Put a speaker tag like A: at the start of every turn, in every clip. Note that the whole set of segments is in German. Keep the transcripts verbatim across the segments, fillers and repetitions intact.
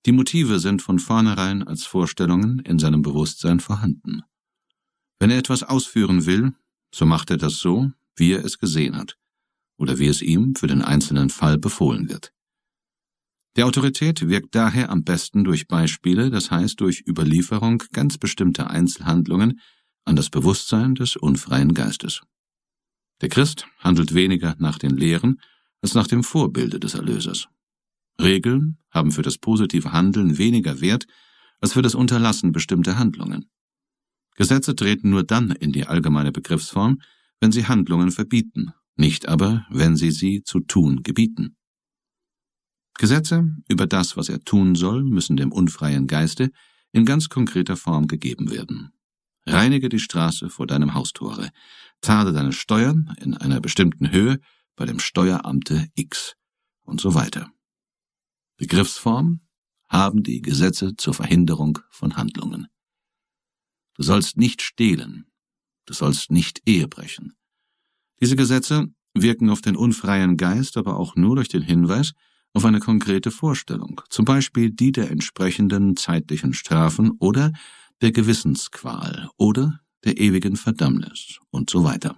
A: Die Motive sind von vornherein als Vorstellungen in seinem Bewusstsein vorhanden. Wenn er etwas ausführen will, so macht er das so, wie er es gesehen hat, oder wie es ihm für den einzelnen Fall befohlen wird. Die Autorität wirkt daher am besten durch Beispiele, das heißt durch Überlieferung ganz bestimmter Einzelhandlungen an das Bewusstsein des unfreien Geistes. Der Christ handelt weniger nach den Lehren als nach dem Vorbilde des Erlösers. Regeln haben für das positive Handeln weniger Wert als für das Unterlassen bestimmter Handlungen. Gesetze treten nur dann in die allgemeine Begriffsform, wenn sie Handlungen verbieten, nicht aber, wenn sie sie zu tun gebieten. Gesetze über das, was er tun soll, müssen dem unfreien Geiste in ganz konkreter Form gegeben werden. Reinige die Straße vor deinem Haustore, zahle deine Steuern in einer bestimmten Höhe bei dem Steueramte X und so weiter. Begriffsform haben die Gesetze zur Verhinderung von Handlungen. Du sollst nicht stehlen, du sollst nicht Ehe brechen. Diese Gesetze wirken auf den unfreien Geist aber auch nur durch den Hinweis auf eine konkrete Vorstellung, zum Beispiel die der entsprechenden zeitlichen Strafen oder der Gewissensqual oder der ewigen Verdammnis und so weiter.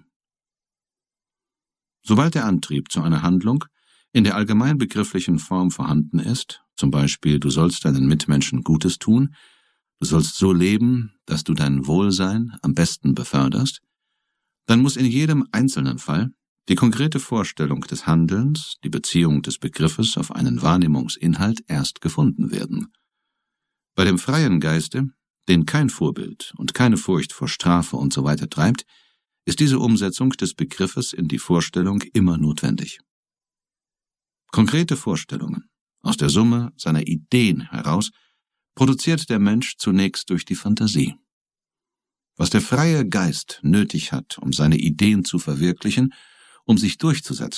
A: Sobald der Antrieb zu einer Handlung in der allgemein begrifflichen Form vorhanden ist, zum Beispiel du sollst deinen Mitmenschen Gutes tun, du sollst so leben, dass du dein Wohlsein am besten beförderst, dann muss in jedem einzelnen Fall die konkrete Vorstellung des Handelns, die Beziehung des Begriffes auf einen Wahrnehmungsinhalt erst gefunden werden. Bei dem freien Geiste, den kein Vorbild und keine Furcht vor Strafe und so weiter treibt, ist diese Umsetzung des Begriffes in die Vorstellung immer notwendig. Konkrete Vorstellungen aus der Summe seiner Ideen heraus produziert der Mensch zunächst durch die Fantasie. Was der freie Geist nötig hat, um seine Ideen zu verwirklichen, um sich durchzusetzen,